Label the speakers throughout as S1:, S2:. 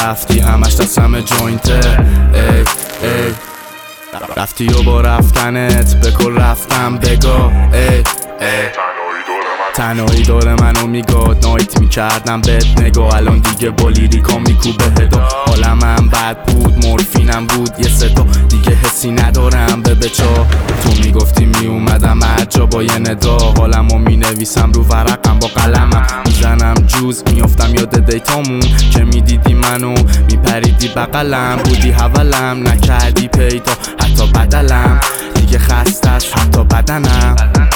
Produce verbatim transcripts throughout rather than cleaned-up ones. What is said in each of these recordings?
S1: رفتی همش دستم جوینته. ای ای رفتی و با رفتنت به کل رفتم بگاه. ای ای تنهایی داره منو میگاد نایت میکردم بهت نگاه. الان دیگه با لیریکا میکوبه هدا. حالم هم بد بود مورفینم بود یه صدا دیگه حسی ندارم به بچا. تو میگفتی میومدم هر جا با یه ندا. حالمو مینویسم رو ورقم با قلمم میزنم جوز میافتم یاد دیتامون که میدیدی منو میپریدی بغلم. بودی حولم نکردی پیدا حتی بدلم. دیگه خسته است حتی بدنم.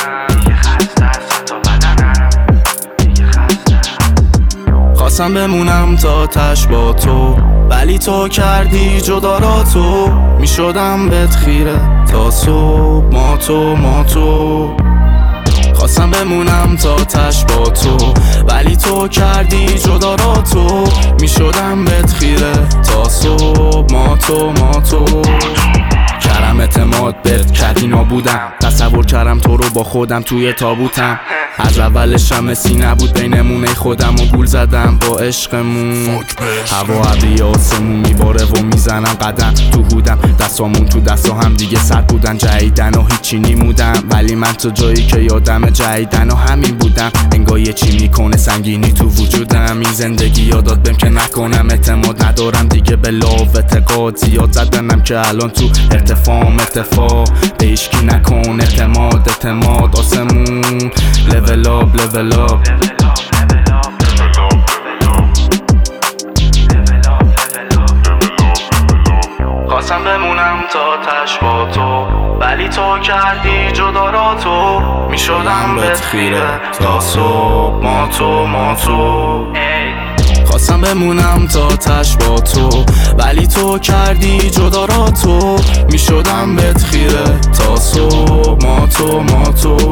S1: خواستم بمونم تا تش با تو ولی تو کردی جدا را تو. میشدم بهت خیره تا صبح ما تو ما تو. خواستم بمونم تا تش با تو ولی تو کردی جدا را تو. میشدم بهت خیره تا صبح ما تو ما تو. کردم اعتماد بهت کردی نابودم. تصور کردم تو رو با خودم توی تابوتم. از اولش هم مسی نبود بینمون ای خودم و گول زدم با عشقمون. هوا ابری آسمون میباره و میزنم قدم تو هودم. دستامون تو دستا هم دیگه سر بودن جهیدن و هیچی نیمودم. ولی من تو جایی که یادم جهیدن و همین بودم. انگار یه چی میکنه سنگینی تو وجودم. این زندگی یادات بهم که نکنم اعتماد ندارم دیگه به لاو اعتقاد. زیاد زدنم که الان تو ارتفاعم اتفاق به هیچکی نکن اعتماد. اعتماد آسمون level up level up. خواستم بمونم تا تش با تو ولی تو کردی جدا را تو. میشدم بهت خیره تا صبح ما تو ما تو. خواستم بمونم تا تش با تو ولی تو کردی جدا را تو. میشدم بهت خیره تا صبح ما تو ما تو.